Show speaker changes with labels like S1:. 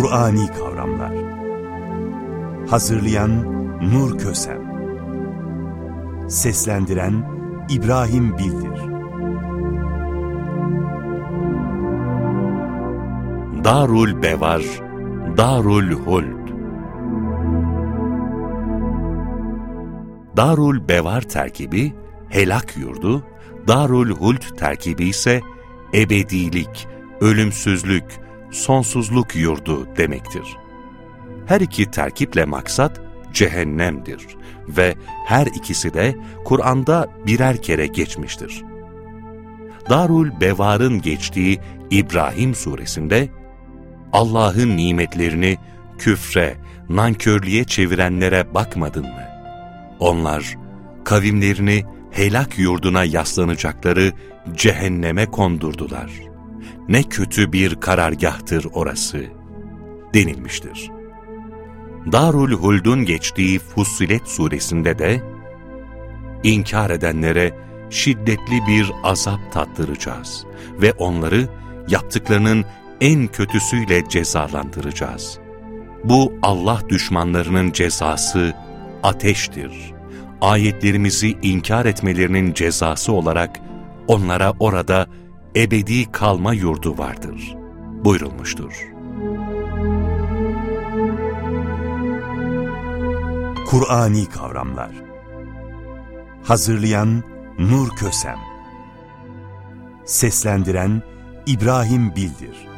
S1: Kur'ani kavramlar. Hazırlayan Nur Kösem. Seslendiren İbrahim Bildir.
S2: Darul Bevar, Darul Huld. Darul Bevar terkibi helak yurdu, Darul Huld terkibi ise ebedilik, ölümsüzlük, sonsuzluk yurdu demektir. Her iki terkiple maksat cehennemdir ve her ikisi de Kur'an'da birer kere geçmiştir. Darul Bevar'ın geçtiği İbrahim suresinde Allah'ın nimetlerini küfre, nankörlüğe çevirenlere bakmadın mı? Onlar kavimlerini helak yurduna yaslanacakları cehenneme kondurdular. Ne kötü bir karargahtır orası denilmiştir. Darul Huld'un geçtiği Fussilet suresinde de inkar edenlere şiddetli bir azap tattıracağız ve onları yaptıklarının en kötüsüyle cezalandıracağız. Bu Allah düşmanlarının cezası ateştir. Ayetlerimizi inkar etmelerinin cezası olarak onlara orada ebedi kalma yurdu vardır buyurulmuştur.
S1: Kur'ani kavramlar. Hazırlayan Nur Kösem. Seslendiren İbrahim Bildir.